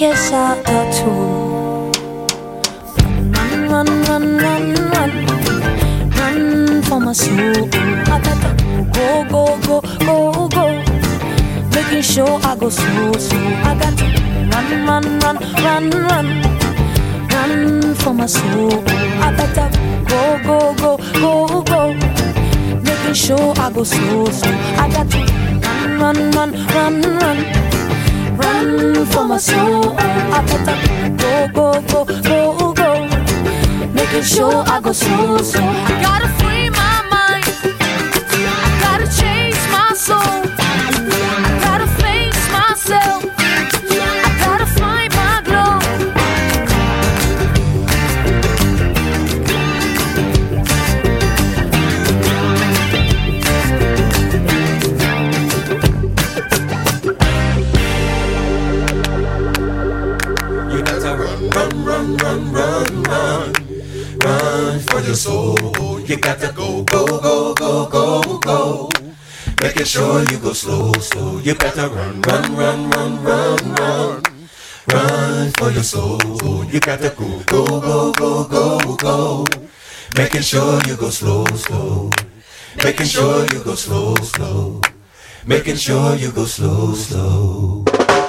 yes I got to. Run, run, run, run, run for my soul. I got to go, go, go, go, go, making sure I go slow, slow. I got to run, run, run, run, run, run for my soul. I got to go, go, go, go, go, making sure I go slow, slow. I got to run, run, run, run, run for my soul. I got to go, go, go, go, go, making sure I go slow, slow. I gotta free my mind, I gotta change my soul, I gotta face myself, I gotta find my glow. You gotta run, run, run, run, run, run for your soul. You gotta go, go, go, go, go, go, making sure you go slow, slow. You gotta run, run, run, run, run, run, run for your soul. You gotta go, go, go, go, go, go, making sure you go slow, slow, making sure you go slow, slow, making sure you go slow, slow.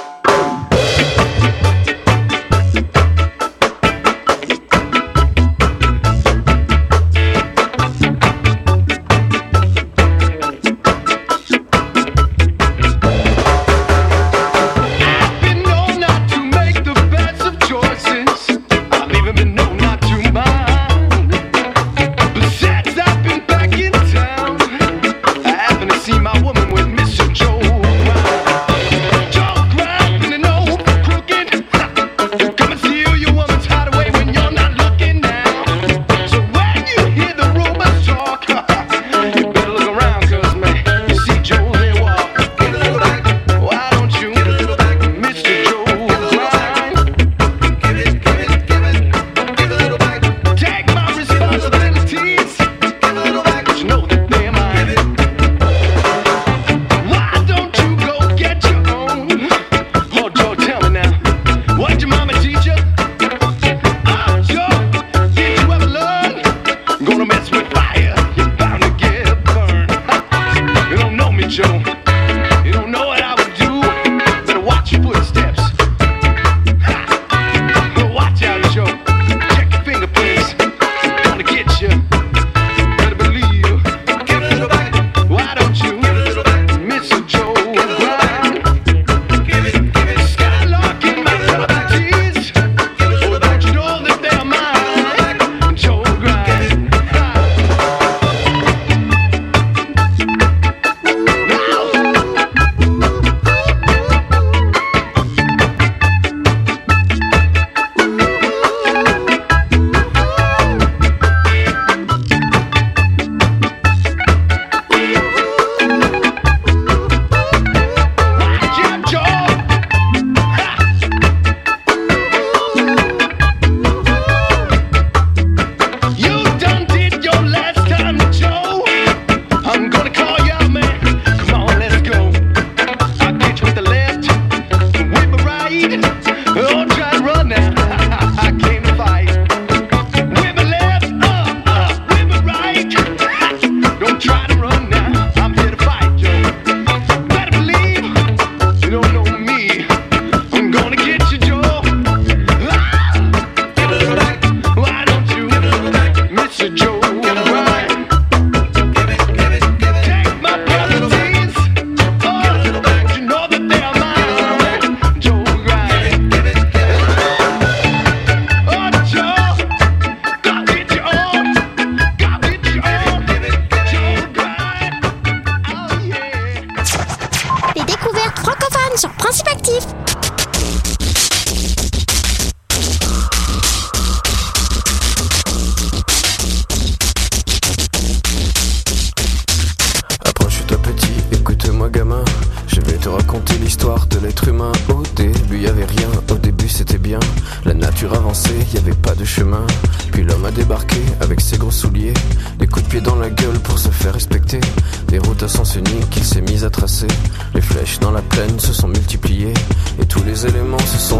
y avait pas de chemin. Puis l'homme a débarqué avec ses gros souliers, des coups de pied dans la gueule pour se faire respecter, des routes à sens unique qu'il s'est mis à tracer. Les flèches dans la plaine se sont multipliées et tous les éléments se sont vus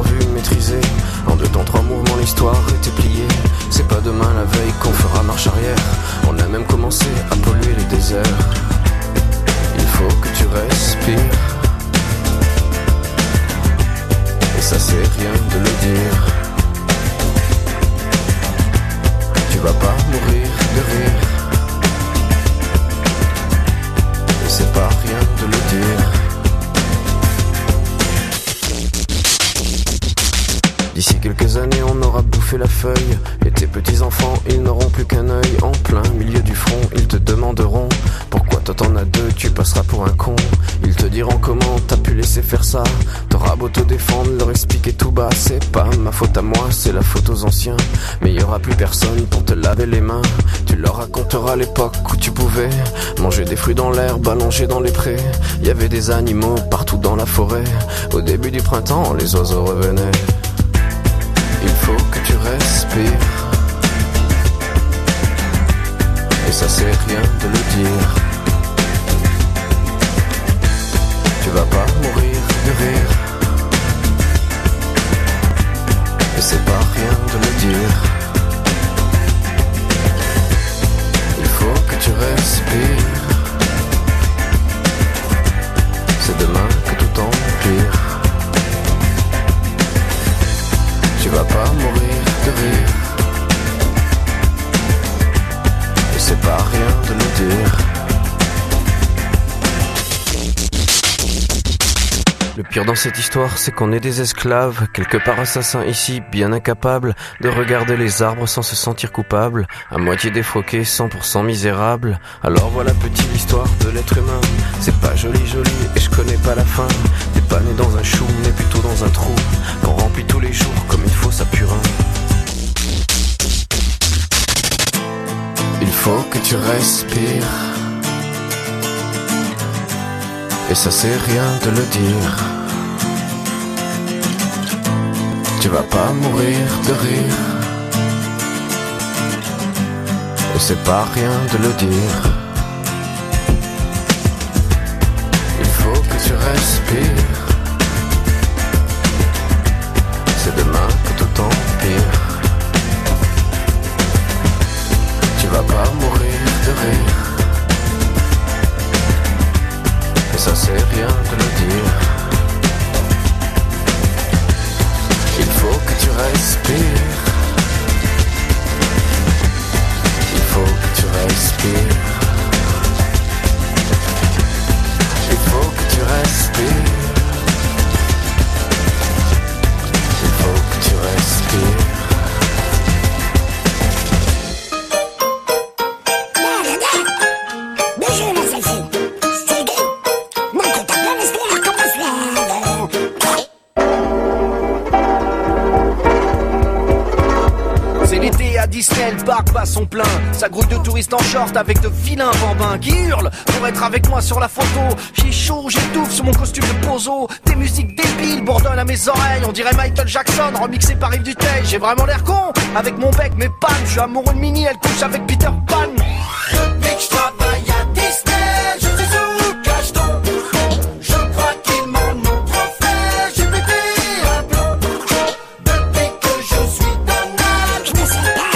maîtriser. En 2 temps 3 mouvements l'histoire était pliée. C'est pas demain la veille qu'on fera marche arrière. On a même commencé à polluer les déserts. Il faut que tu respires. Et ça c'est rien de le dire. Tu vas pas mourir de rire. Et c'est pas rien de le dire. D'ici quelques années on aura bouffé la feuille. Et tes petits enfants ils n'auront plus qu'un œil. En plein milieu du front ils te demanderont pourquoi toi t'en as 2, tu passeras pour un con. Ils te diront comment t'as pu laisser faire ça. T'auras beau te défendre, leur expliquer tout bas. C'est pas ma faute à moi, c'est la faute aux anciens. Mais y aura plus personne pour te laver les mains. Tu leur raconteras l'époque où tu pouvais manger des fruits dans l'herbe, allonger dans les prés. Y avait des animaux partout dans la forêt. Au début du printemps les oiseaux revenaient. Il faut que tu respires. Et ça c'est rien de le dire. Tu vas pas mourir de rire. Et c'est pas rien de le dire. Il faut que tu respires. C'est demain que tout empire. Tu vas pas mourir de rire. Et c'est pas rien de le dire. Le pire dans cette histoire, c'est qu'on est des esclaves, quelque part assassins ici, bien incapables de regarder les arbres sans se sentir coupables, à moitié défroqués, 100% misérables. Alors voilà petite l'histoire de l'être humain. C'est pas joli et je connais pas la fin. T'es pas né dans un chou, mais plutôt dans un trou qu'on remplit tous les jours comme une fosse à purin. Il faut que tu respires. Et ça c'est rien de le dire. Tu vas pas mourir de rire. Et c'est pas rien de le dire. Il faut que tu respires. C'est demain que tout empire. Tu vas pas mourir de rire. Et ça c'est rien de le dire. Il faut que tu respires. Il faut que tu respires. Il faut que tu respires. Il faut que tu respires. Disney, le parc bat son plein. Ça grouille de touristes en short avec de vilains bambins qui hurlent pour être avec moi sur la photo. J'ai chaud, j'étouffe sous mon costume de pozo. Des musiques débiles bourdonnent à mes oreilles. On dirait Michael Jackson remixé par Yves Duteil. J'ai vraiment l'air con avec mon bec, mes pannes. Je suis amoureux de Minnie, elle couche avec Peter Pan. Depuis que je travaille à Disney, je suis sous cacheton. Je crois qu'ils m'en ont trop fait. J'ai pété un plomb. Depuis que je suis dans l'âge, je me sais pas.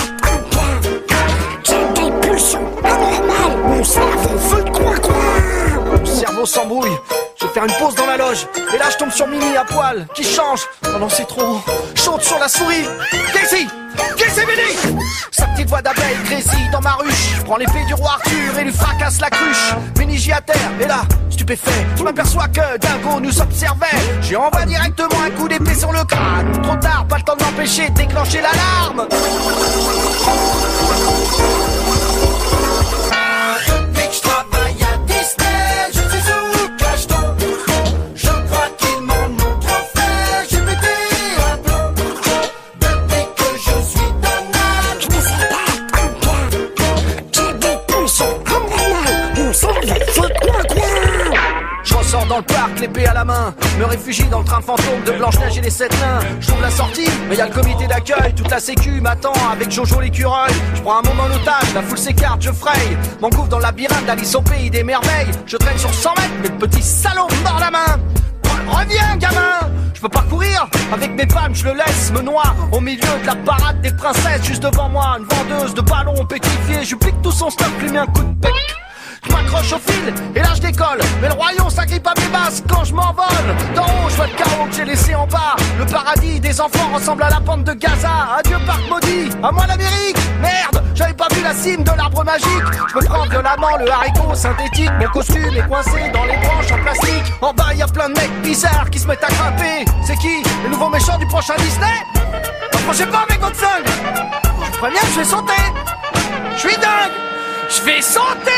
Mon cerveau veut te croire. Mon cerveau s'embrouille. Je vais faire une pause dans la loge. Et là je tombe sur Mini à poil qui change. Oh non c'est trop. Chante sur la souris. Casey Mini. Sa petite voix d'abeille grésille dans ma ruche. Je prends l'épée du roi Arthur et lui fracasse la cruche. Mini j'y à terre. Et là stupéfait, je m'aperçois que Dingo nous observait. J'y envoie directement un coup d'épée sur le crâne. Trop tard, pas le temps de m'empêcher de déclencher l'alarme. Dans le parc, l'épée à la main, me réfugie dans le train fantôme de Blanche-Neige et les 7 nains. Je trouve la sortie, mais y a le comité d'accueil. Toute la sécu m'attend avec Jojo l'écureuil. Je prends un moment en otage, la foule s'écarte, je fraye. M'engouffre dans le labyrinthe d'Alice au pays des merveilles. Je traîne sur 100 mètres, mais le petit salaud me mord la main. Reviens, gamin! Je peux pas courir, avec mes palmes je le laisse me noie au milieu de la parade des princesses. Juste devant moi, une vendeuse de ballons pétrifiés. Je pique tout son stock, lui mets un coup de bec. Je m'accroche au fil, et là je décolle. Mais le royaume s'agrippe à mes basses quand je m'envole. D'en haut, je vois le chaos que j'ai laissé en bas. Le paradis des enfants ressemble à la pente de Gaza. Adieu parc maudit, à moi l'Amérique. Merde, j'avais pas vu la cime de l'arbre magique. Je me prends violemment le haricot synthétique. Mon costume est coincé dans les branches en plastique. En bas y a plein de mecs bizarres qui se mettent à grimper. C'est qui? Les nouveaux méchants du prochain Disney? Approchez pas mes gants de singe. Je préviens, je vais sauter. Je suis dingue. Je vais sauter.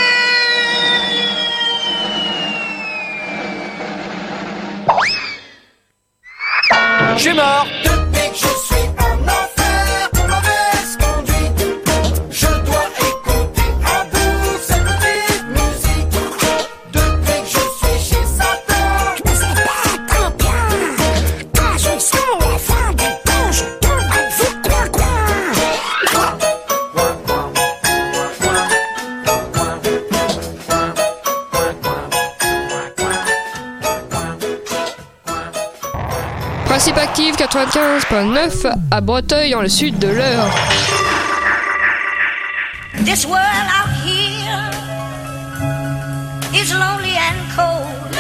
Je suis mort Depuis que je suis en enfer pour mauvaise conduite, je dois écouter à bout cette petite musique. Depuis que je suis chez Satan, je me sens pas trop bien. Quand je sens la fin du temps, je devrais vite le coin. Principe active 95.9 à Breteuil dans le sud de l'Eure. This world out here is lonely and cold.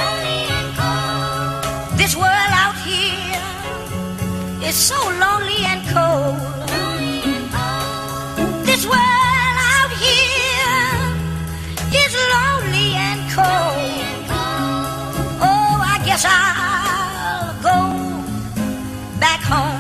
This world out here is so lonely and cold. This world out here is lonely and cold. Oh, I guess I'll go back home.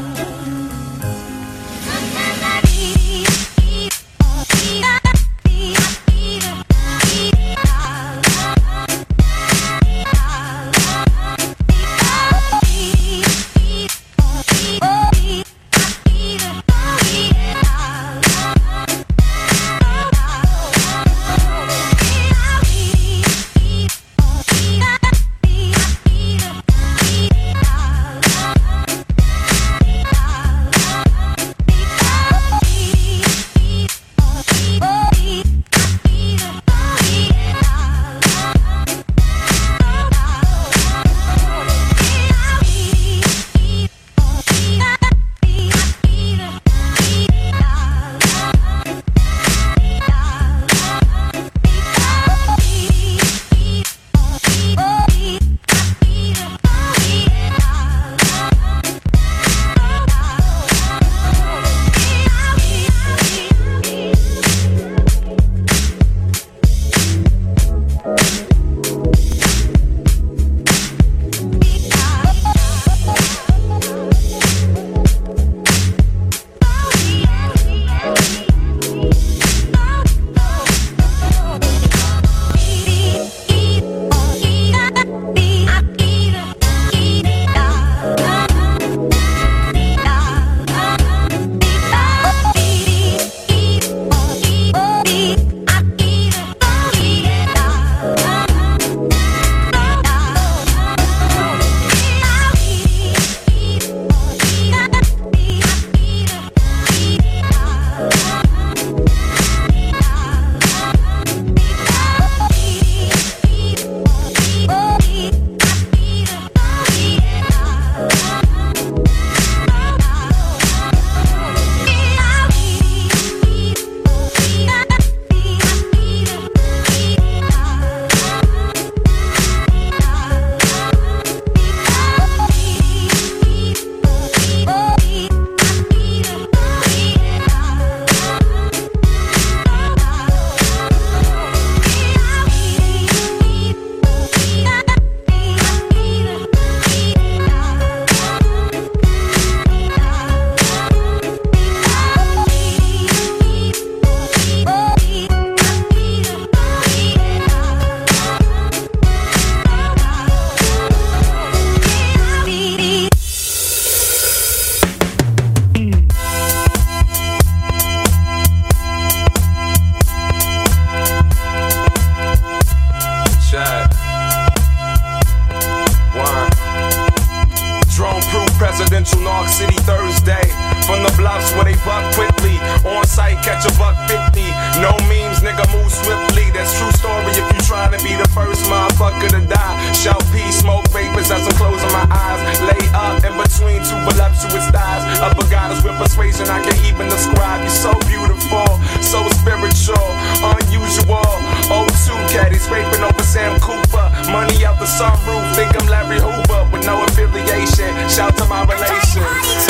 Presidential Narc City Thursday. From the bluffs where they buck quickly. On site, catch a $1.50. No memes, nigga, move swiftly. That's true story if you trying to be be the first motherfucker to die. Shout peace, smoke vapors as I'm closing my eyes. Lay up in between two voluptuous thighs. Upper goddess with persuasion I can't even describe. You're so beautiful, so spiritual, unusual. O2 caddy scraping over Sam Cooper. Money out the sunroof, think I'm Larry Hoover with no affiliation. Shout to my relations.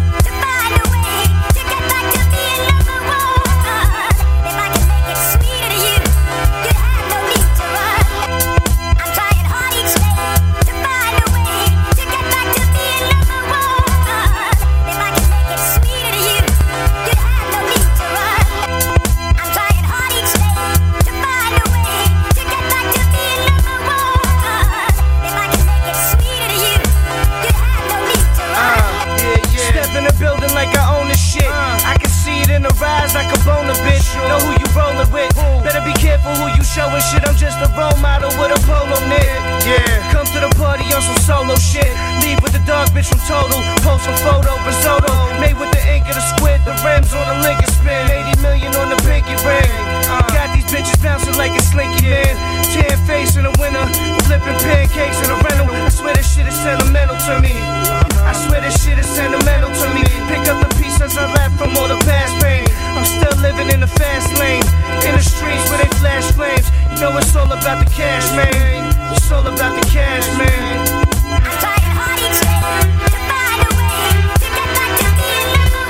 Showing shit, I'm just a role model with a polo knit. Yeah, come to the party on some solo shit. Leave with the dog bitch from Total. Post a photo, risotto. Made with the ink of the squid. The rims on the Lincoln spin. 80 million on the pinky ring. Got these bitches bouncing like a slinky man. Tan face in the winter. Flipping pancakes in a rental. I swear this shit is sentimental to me. I swear this shit is sentimental to me. Pick up the pieces I left from all the past pain. I'm still living in the fast lane. In the streets where they flash flames. You know it's all about the cash, man. It's all about the cash, man. I'm trying hard each day to find a way to get back to being number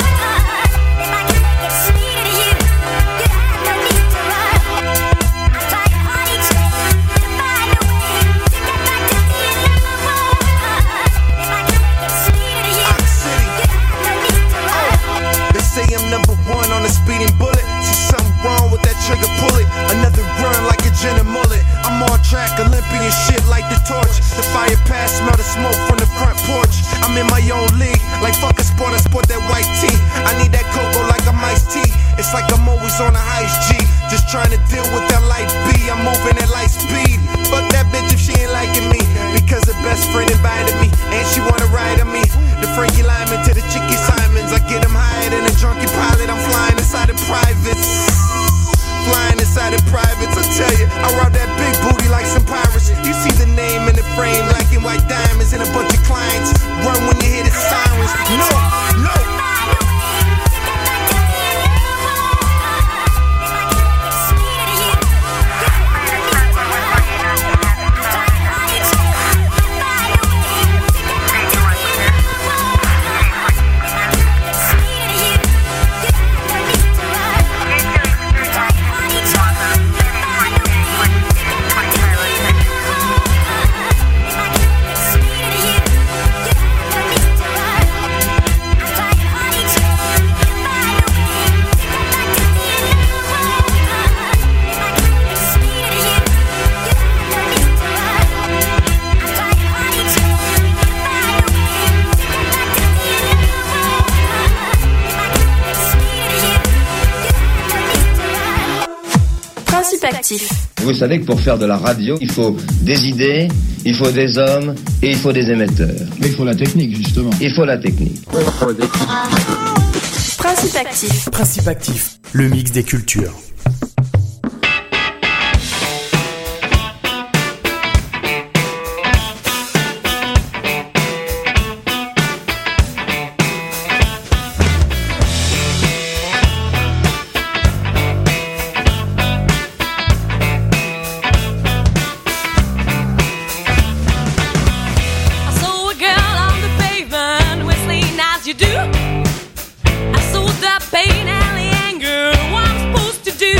one. If I can make it sweeter to you, you have no need to run. I'm trying hard each day to find a way to get back to being number one. If I can make it sweeter to you, you have no need to run. They say I'm number one on a speeding bullet. See something wrong with that trigger, pull it. Another run like a gin and mullet. I'm on track, Olympian shit like the torch. The fire pass, smell the smoke from the front porch. I'm in my own league, like fuck a sport, I sport that white tee. I need that cocoa like I'm iced tea. It's like I'm always on a heist G. Just trying to deal with that light B. I'm moving at light speed. Fuck that bitch if she ain't liking me. Because her best friend invited me, and she wanna ride on me. The Frankie Lyman to the Chicky Simons. I get them higher than a junkie pilot. I'm flying inside the privates. Flying inside the privates, I tell you, I rob that big booty like some pirates. You see the name in the frame, black and white diamonds, and a bunch of clients. Run when you hear the sirens. No, no. Vous savez que pour faire de la radio, il faut des idées, il faut des hommes et il faut des émetteurs. Mais il faut la technique, justement. Il faut la technique. Principe actif. Principe actif, le mix des cultures. You do. I saw the pain and the anger. What I'm supposed to do?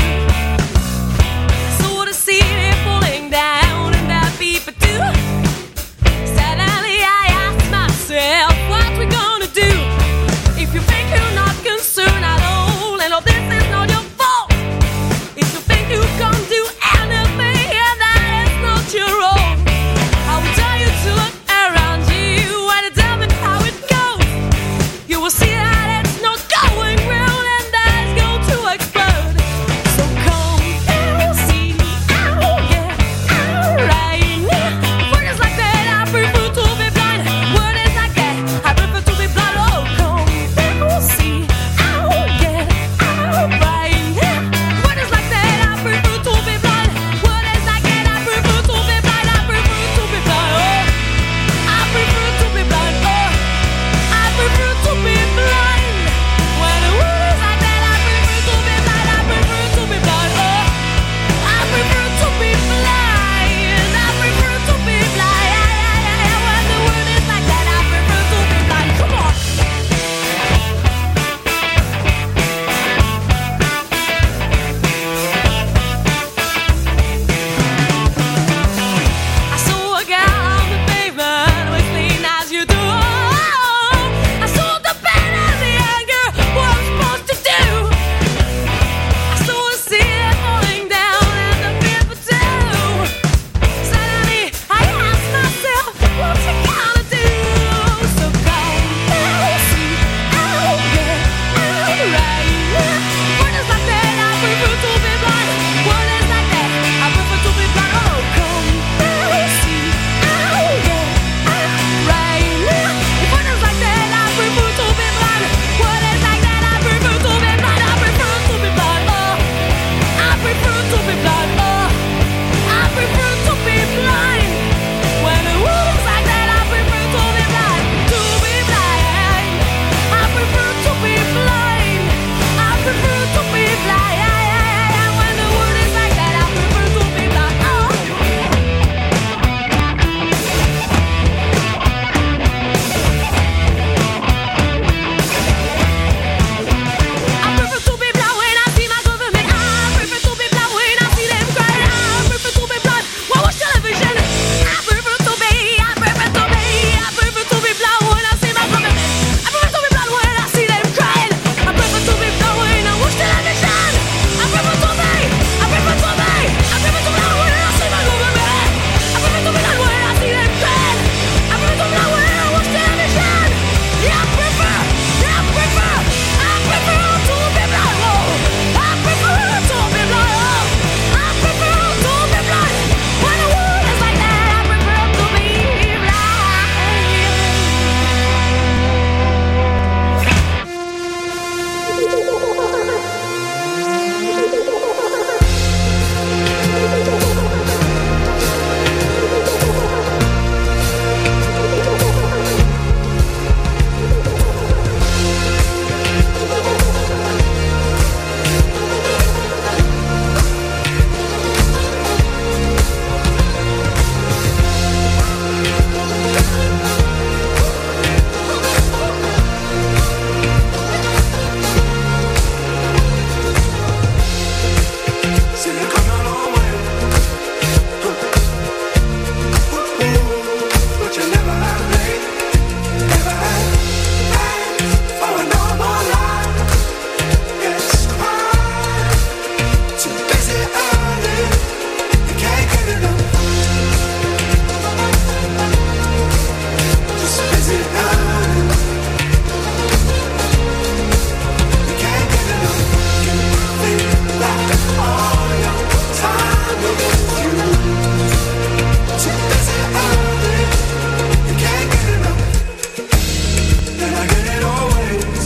then I get it always.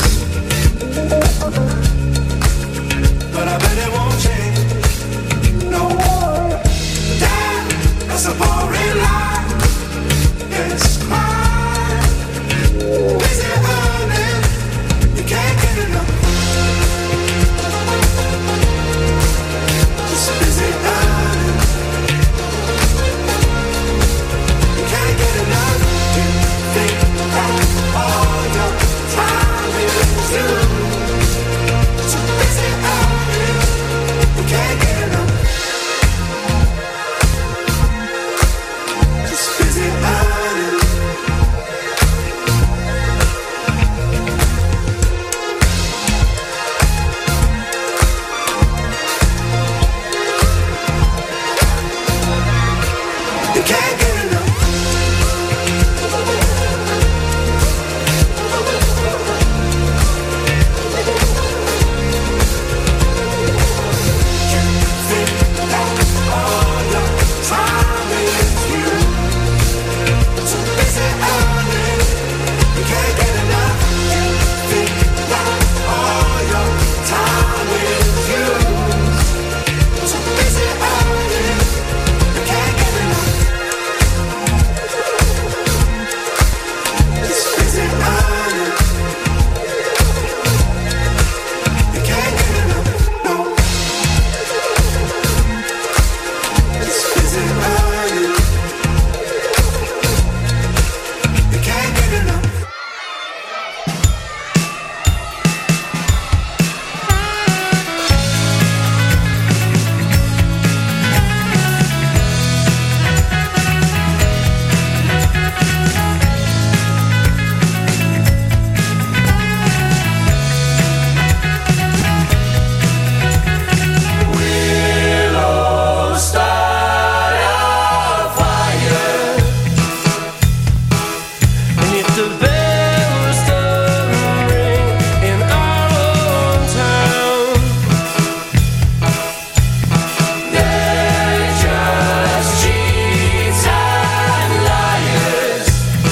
But I bet it won't change. No. Damn, that's a boring life. It's mine. Busy earning, you can't get enough. Just busy earning, you can't get enough. You think that all your time is used. Too busy earning, you can't get enough. Just busy earning. You can't get enough. You think that all your time is used. Too busy earning, you can't get enough. You think that all your time is used. Too busy earning, you can't get enough. Just busy earning, you can't get enough. No. Just busy earning, you can't get enough. Willow start a fire, and if the bells don't ring in our own town, they're just cheats and liars.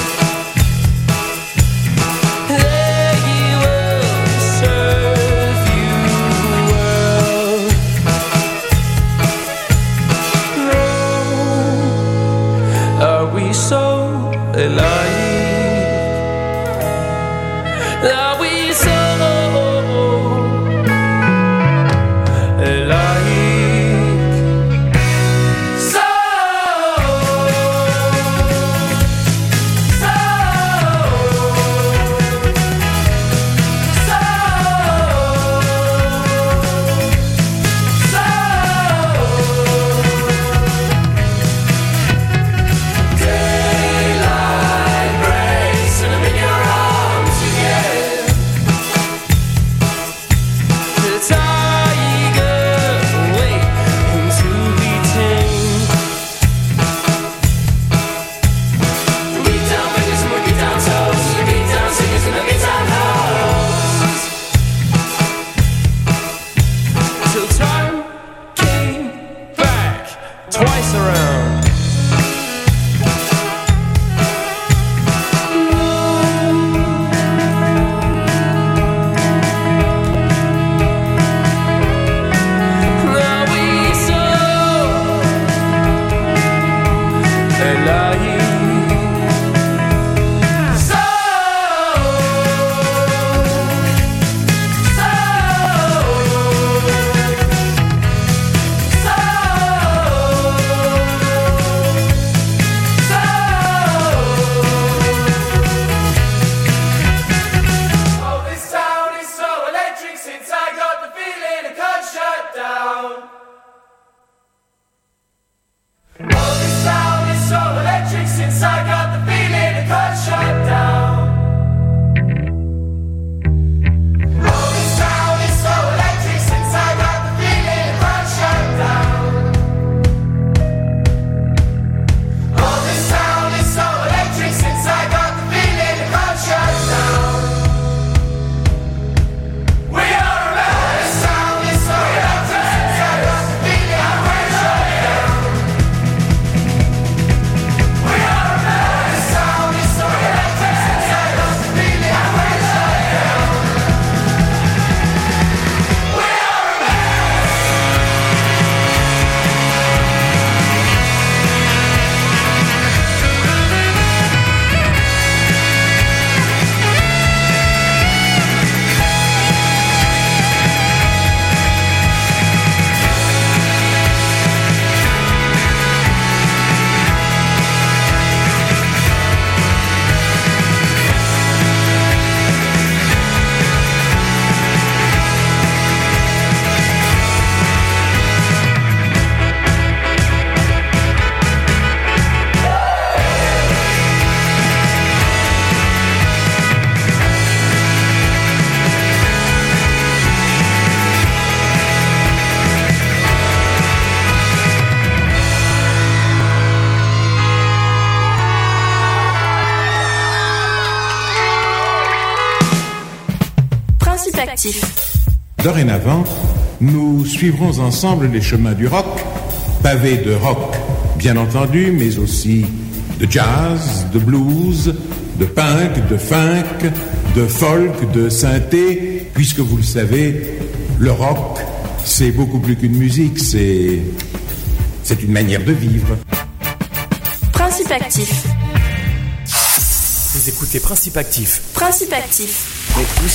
They will serve you well. No, are we so alike? Are we so alike? So daylight breaks and I'm in your arms again. Principe actif. Dorénavant, nous suivrons ensemble les chemins du rock, pavés de rock, bien entendu, mais aussi de jazz, de blues, de punk, de funk, de folk, de synthé, puisque vous le savez, le rock, c'est beaucoup plus qu'une musique, c'est une manière de vivre. Principe actif. Vous écoutez Principe actif. Principe actif. Mais